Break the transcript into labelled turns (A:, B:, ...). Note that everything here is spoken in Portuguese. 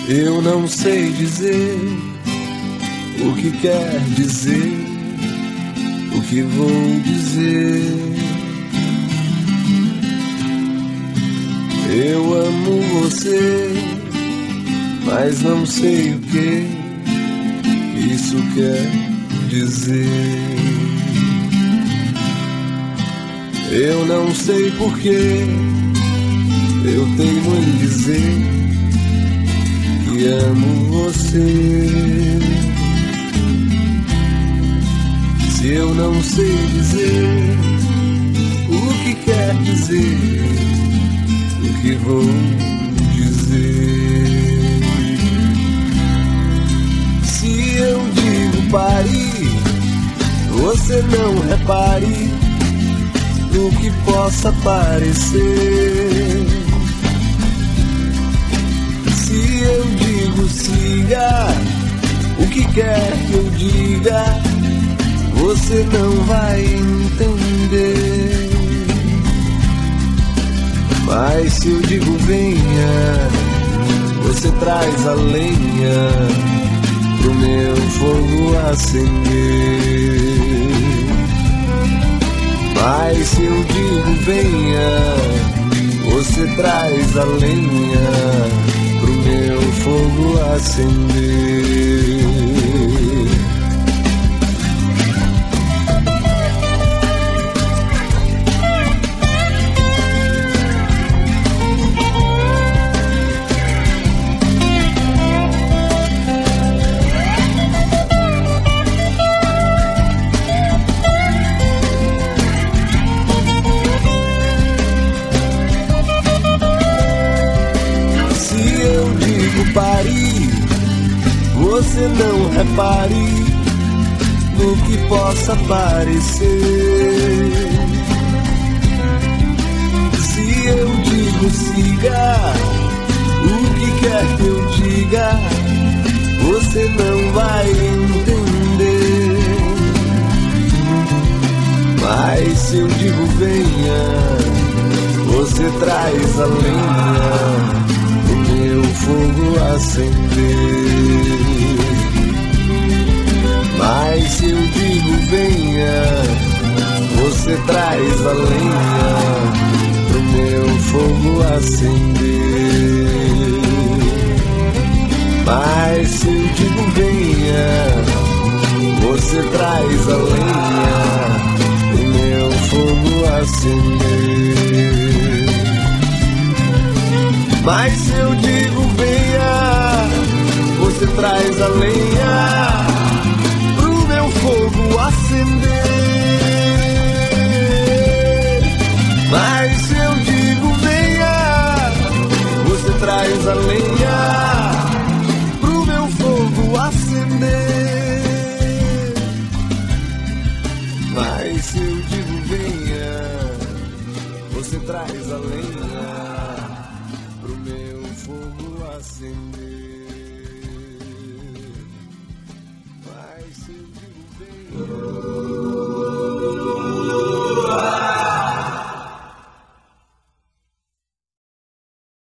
A: Eu não sei dizer o que quer dizer, o que vou dizer. Eu amo você, mas não sei o que isso quer dizer. Eu não sei porquê eu teimo em dizer que amo você. Se eu não sei dizer o que quer dizer, o que vou dizer? Se eu digo pare, você não repare no que possa parecer. Se eu digo siga, o que quer que eu diga, você não vai entender. Mas se eu digo venha, você traz a lenha pro meu fogo acender. Mas se eu digo venha, você traz a lenha pro meu fogo acender. Pare, você não repare no que possa parecer. Se eu digo siga, o que quer que eu diga, você não vai entender. Mas se eu digo venha, você traz a lenha meu fogo acender. Mas se eu digo venha, você traz a lenha pro meu fogo acender. Mas se eu digo venha, você traz a lenha pro meu fogo acender. Mas se eu digo venha, você traz a lenha pro meu fogo acender. Mas se eu digo venha, você traz a lenha pro meu fogo acender. Mas se eu digo venha, você traz a lenha pro meu fogo acender.